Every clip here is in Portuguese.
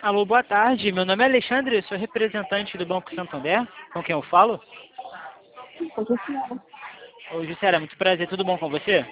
Alô, boa tarde. Meu nome é Alexandre, sou representante do Banco Santander. Com quem eu falo? Oi, Jussiara, muito prazer. Tudo bom com você?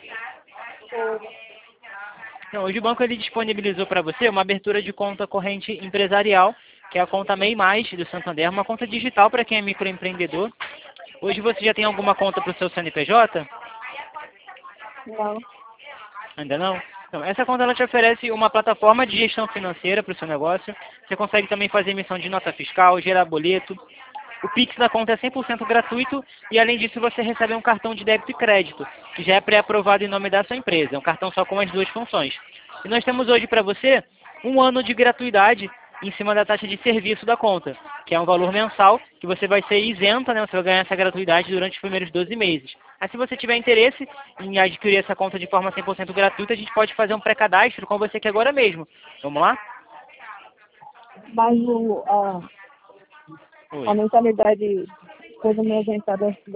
Então, hoje o banco ele disponibilizou para você uma abertura de conta corrente empresarial, que é a conta MEI Mais do Santander, uma conta digital para quem é microempreendedor. Hoje você já tem alguma conta para o seu CNPJ? Não. Ainda não? Então, essa conta ela te oferece uma plataforma de gestão financeira para o seu negócio. Você consegue também fazer emissão de nota fiscal, gerar boleto. O Pix da conta é 100% gratuito e, além disso, você recebe um cartão de débito e crédito, que já é pré-aprovado em nome da sua empresa. É um cartão só com as duas funções. E nós temos hoje para você um ano de gratuidade em cima da taxa de serviço da conta, que é um valor mensal, que você vai ser isenta, né? Você vai ganhar essa gratuidade durante os primeiros 12 meses. Mas se você tiver interesse em adquirir essa conta de forma 100% gratuita, a gente pode fazer um pré-cadastro com você aqui agora mesmo. Vamos lá? Mas a Oi. mensalidade, quando me ausentar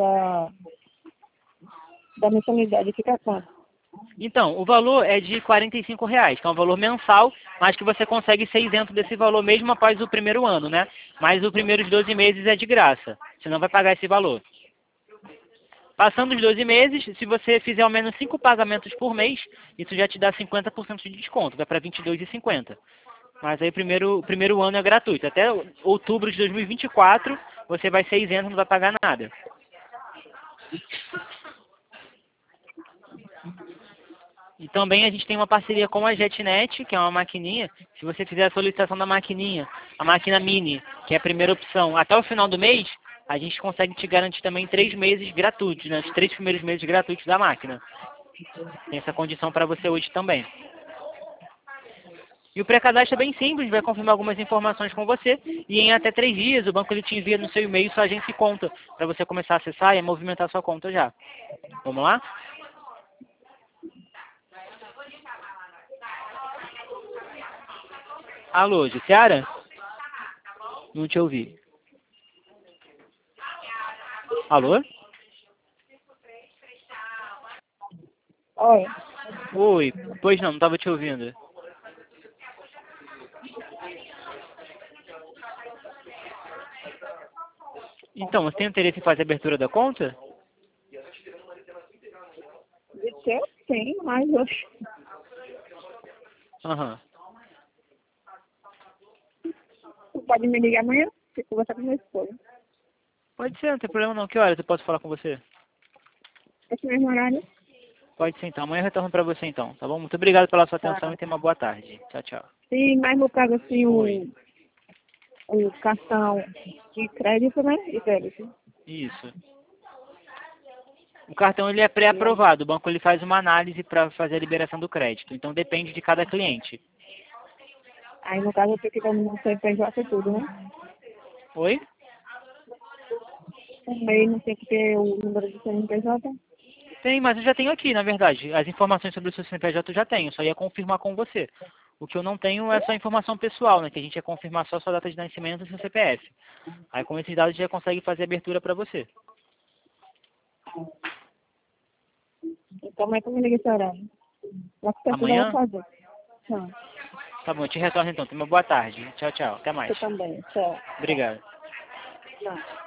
da mensalidade, fica quanto? Então, o valor é de R$ 45, que é um valor mensal, mas que você consegue ser isento desse valor mesmo após o primeiro ano, né? Mas os primeiros 12 meses é de graça, você não vai pagar esse valor. Passando os 12 meses, se você fizer ao menos 5 pagamentos por mês, isso já te dá 50% de desconto, vai para R$ 22,50. Mas aí o primeiro ano é gratuito. Até outubro de 2024, você vai ser isento, não vai pagar nada. E também a gente tem uma parceria com a JetNet, que é uma maquininha. Se você fizer a solicitação da maquininha, a máquina mini, que é a primeira opção, até o final do mês, a gente consegue te garantir também 3 meses gratuitos, né? Os 3 primeiros meses gratuitos da máquina. Tem essa condição para você hoje também. E o pré-cadastro é bem simples, a gente vai confirmar algumas informações com você e em até 3 dias o banco ele te envia no seu e-mail sua agência e conta para você começar a acessar e a movimentar sua conta já. Vamos lá? Alô, Jussiara? Não te ouvi. Alô? Olha, Oi, pois não estava te ouvindo. Então, você tem interesse em fazer a abertura da conta? de que eu tenho, mas eu Aham. você pode me ligar amanhã, se conversar com minha esposa. Pode ser, não tem problema não. Que horas eu posso falar com você? Esse mesmo horário? Pode ser então. Amanhã eu retorno para você então, tá bom? Muito obrigado pela sua Tá. atenção e tenha uma boa tarde. Tchau, tchau. Sim, mas no caso assim, Oi. o cartão de crédito, né? E débito. Isso. O cartão ele é pré-aprovado. O banco ele faz uma análise para fazer a liberação do crédito. Então depende de cada cliente. Aí no caso eu tenho que dar no CNPJ e tudo, né? Oi? Um mês não tem que ter o número de CNPJ. Tem, mas eu já tenho aqui, na verdade. As informações sobre o seu CNPJ eu já tenho. Só ia confirmar com você. O que eu não tenho é só informação pessoal, né? Que a gente ia confirmar só sua data de nascimento e seu CPF. Aí com esses dados já consegue fazer a abertura para você. Então, como é que eu me ligo esse horário? Mas se precisar, eu vou Amanhã? fazer. Tchau. Tá bom, eu te retorno então. Tenha uma boa tarde. Tchau, tchau. Até mais. Você também. Tchau. Obrigado. Tchau.